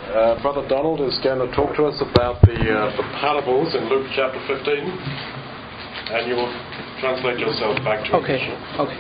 Brother Donald is going to talk to us about the parables in Luke chapter 15, and you will translate yourself back to English. Okay.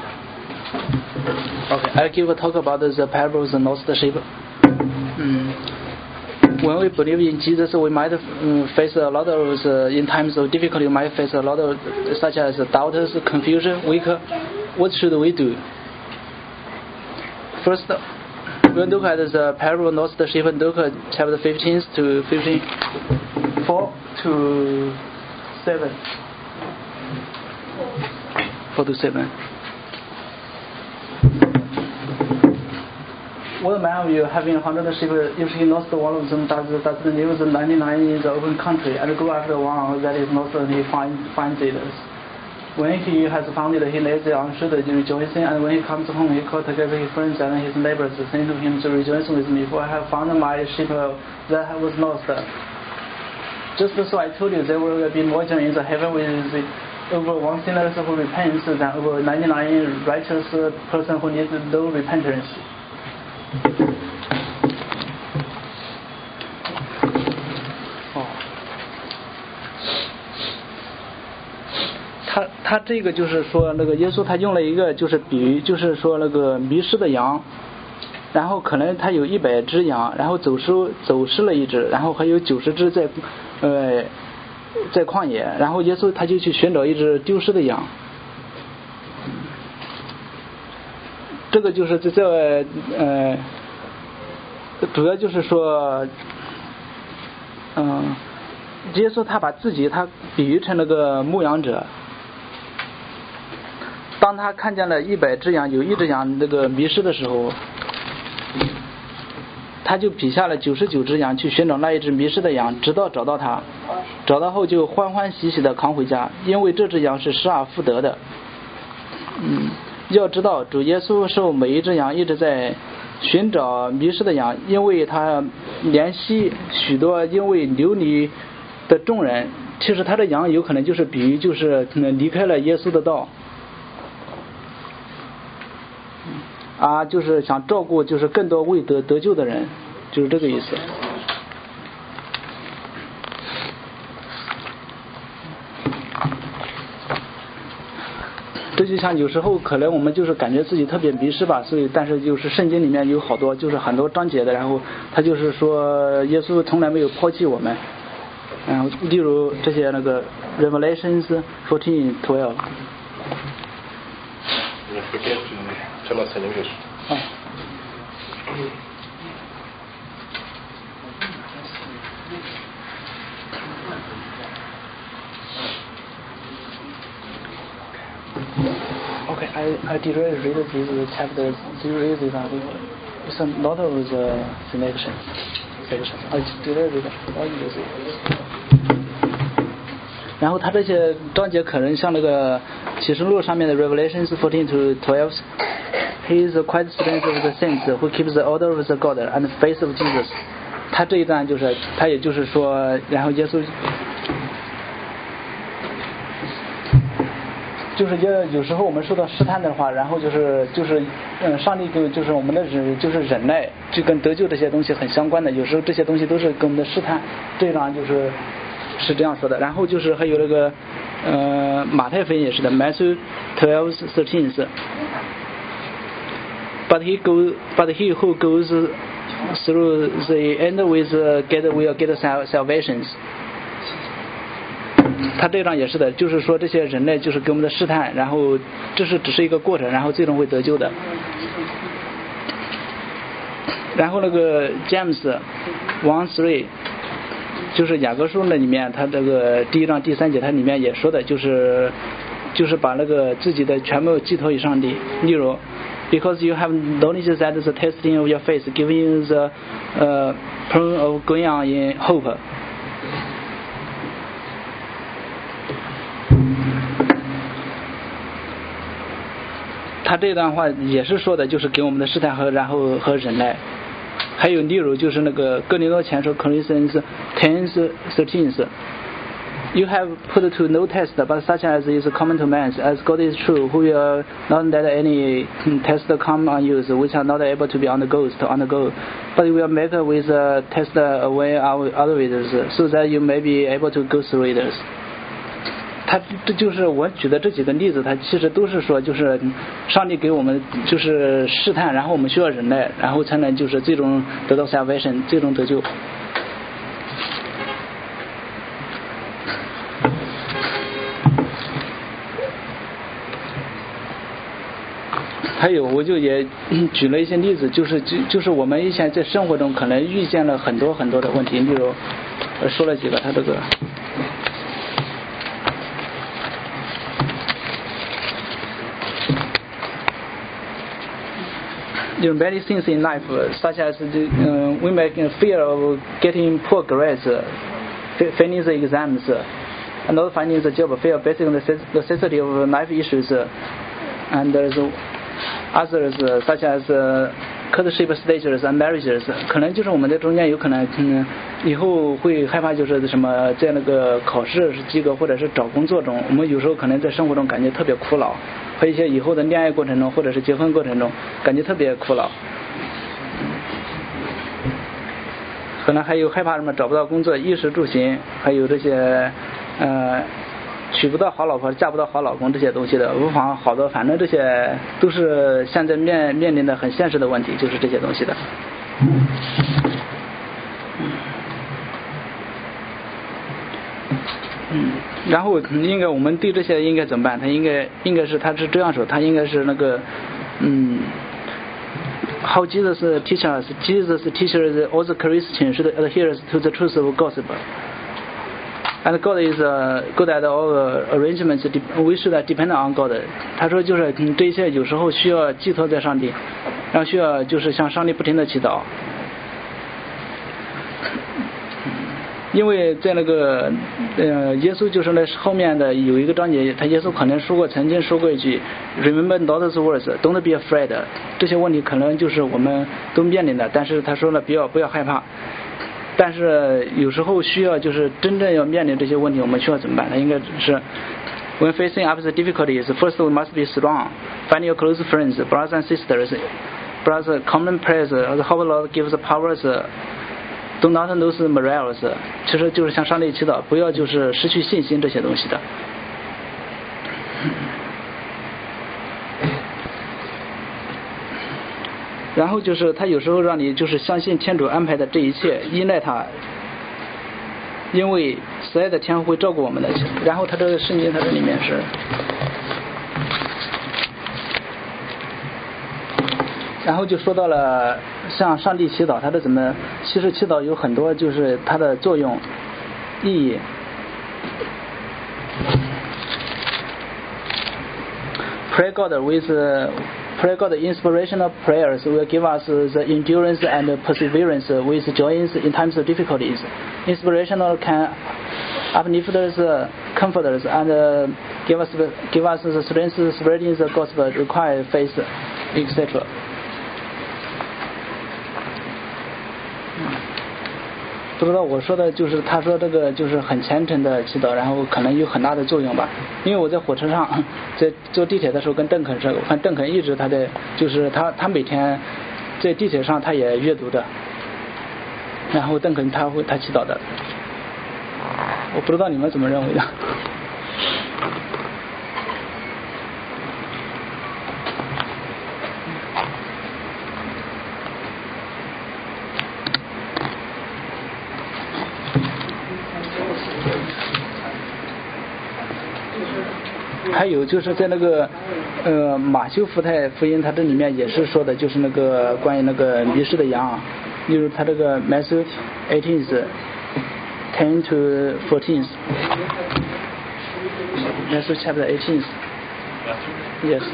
I'll give a talk about the parables and lost sheep. When we believe in Jesus, we might face a lot of, in times of difficulty, we might face a lot of, such as doubts, confusion, weak. What should we do? First, we'll look at the parable of lost sheep in Luke chapter 15 to 4 to 7. 4 to 7. What man of you having 100 sheep, if he lost one of them, does leave the 99 in the open country and go after one that is lost and he finds it? When he has found it, he lays it on shoulder rejoicing, and when he comes home, he calls together his friends and his neighbors, saying to him, to rejoice with me, for I have found my sheep that was lost. Just so I told you, there will be more joy in the heaven with over one sinner who repents than over 99 righteous person who needs no repentance.他这个就是说，那个耶稣他用了一个就是比喻，就是说那个迷失的羊，然后可能他有100只羊，然后走失了一只，然后还有90只在旷野，然后耶稣他就去寻找一只丢失的羊。这个就是主要就是说，耶稣他把自己他比喻成那个牧羊者。当他看见了100只羊，有1只羊那个迷失的时候，他就撇下了99只羊去寻找那一只迷失的羊，直到找到它，找到后就欢欢喜喜的扛回家，因为这只羊是失而复得的。要知道主耶稣受每一只羊一直在寻找迷失的羊，因为他怜惜许多因为流离的众人。其实他的羊有可能就是比喻，就是可能离开了耶稣的道，就是想照顾就是更多未得救的人，就是这个意思。这就像有时候可能我们就是感觉自己特别迷失吧，所以但是就是圣经里面有好多就是很多章节的，然后他就是说耶稣从来没有抛弃我们，然后例如这些那个 Revelations 14:12。 Tell us in English. Okay, I did read these chapters. It's a lot of the section. I did read all these. 然后他这些章节可能像那个启示录上面的 Revelations 14:12. He is quite strength of the saints who keeps the order of the God and the face of Jesus. 他这一段就是他也就是说，然后耶稣就是有时候我们受到试探的话，然后就是上帝就是我们的就是忍耐，就跟得救这些东西很相关的，有时候这些东西都是跟我们的试探，这一段是这样说的。然后就是还有那个马太福音也是的 Matthew 12:13. But he who goes through the end will get salvations. 他这张也是的，就是说这些人类就是给我们的试探，然后这是只是一个过程，然后最终会得救的。然后那个 James 1:3，就是雅各书那里面，他这个第1章第3节，他里面也说的，就是把那个自己的全部寄托于上帝。例如 ，because you have knowledge that the testing of your faith giving you the proof of going on in hope. 他这段话也是说的，就是给我们的试探和忍耐。还有例如就是那个哥林多前书 Corinthians 10:13， You have put to no test, but such as is common to man, as God is true, who will not let any test come on you, which are not able to be undergo. But you will make with test away our other readers, so that you may be able to go through it. 他这就是我举的这几个例子，他其实都是说，就是上帝给我们就是试探，然后我们需要忍耐，然后才能就是最终得到 salvation， 最终得救。还有，我就也举了一些例子，就是我们以前在生活中可能遇见了很多的问题，例如说了几个，他这个。There are many things in life, such as we may fear of getting poor grades, failing the exams, and not finding the job, fear basically the necessity of life issues, and there's others such as courtship stages and marriages. 可能就是我们在中间有可能以后会害怕，就是什么在那个考试及格或者是找工作中，我们有时候可能在生活中感觉特别苦恼。和一些以后的恋爱过程中或者是结婚过程中感觉特别苦恼，可能还有害怕什么找不到工作，衣食住行，还有这些娶不到好老婆嫁不到好老公这些东西的，无妨好的，反正这些都是现在面临的很现实的问题，就是这些东西的。然后应该我们对这些应该怎么办？他应该是他是这样说，他应该是那个How Jesus teaches us, Jesus teaches all the Christians should adhere to the truth of gospel. And God is good at all arrangements. We should depend on God. 他说就是这一切有时候需要寄托在上帝，然后需要就是向上帝不停的祈祷。因为在那个耶稣就是那后面的有一个章节，他耶稣可能曾经说过一句 Remember not those words, don't be afraid. 这些问题可能就是我们都面临的，但是他说了不要害怕。但是有时候需要就是真正要面临这些问题，我们需要怎么办？他应该是 When facing up the difficulties, first we must be strong. Find your close friends, brothers and sisters, brothers, common prayers, the Holy Lord gives powers.Do not lose morals， 其实就是向上帝祈祷，不要就是失去信心这些东西的。然后就是他有时候让你就是相信天主安排的这一切，依赖他，因为慈爱的天父会照顾我们的。然后他这个圣经，他这里面是。然后就说到了向上帝祈祷，他的怎么？其实祈祷有很多就是它的作用、意义。Pray God inspirational prayers will give us the endurance and perseverance with joys in times of difficulties. Inspirational can uplift us, comfort us, and give us the strength spreading the gospel, require faith, etc.不知道我说的就是他说这个就是很虔诚的祈祷，然后可能有很大的作用吧。因为我在火车上在坐地铁的时候跟邓肯说，我看邓肯一直他在就是他每天在地铁上他也阅读的，然后邓肯他祈祷的。我不知道你们怎么认为的。还有就是在那个马修福太福音，它这里面也是说的，就是那个关于那个迷失的羊，例如它这个 Matthew 18:10 to 14 Matthew chapter 18 yes。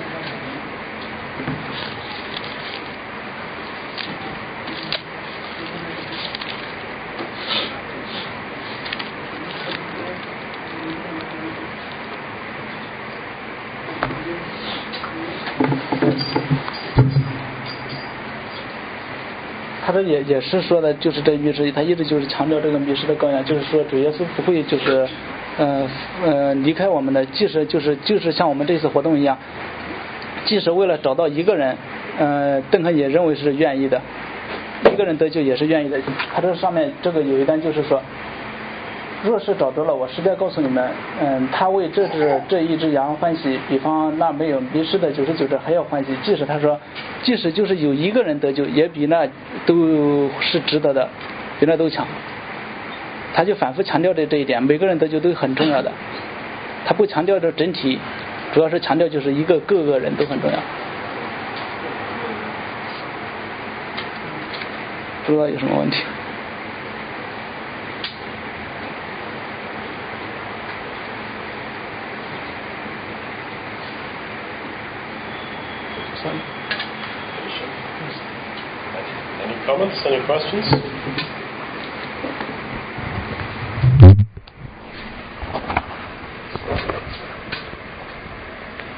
他这也是说的，就是这迷失，他一直就是强调这个迷失的羔羊，就是说主耶稣不会就是离开我们的，即使就是像我们这次活动一样，即使为了找到一个人，邓肯也认为是愿意的，一个人得救也是愿意的。他这上面这个有一段就是说，若是找着了，我实在告诉你们，他为这一只羊欢喜，比方那没有迷失的99只还要欢喜。即使他说，即使就是有一个人得救，也比那都是值得的，比那都强。他就反复强调这一点，每个人得救都很重要的，他不强调这整体，主要是强调就是各个人都很重要。不知道有什么问题。 Any comments? Any questions?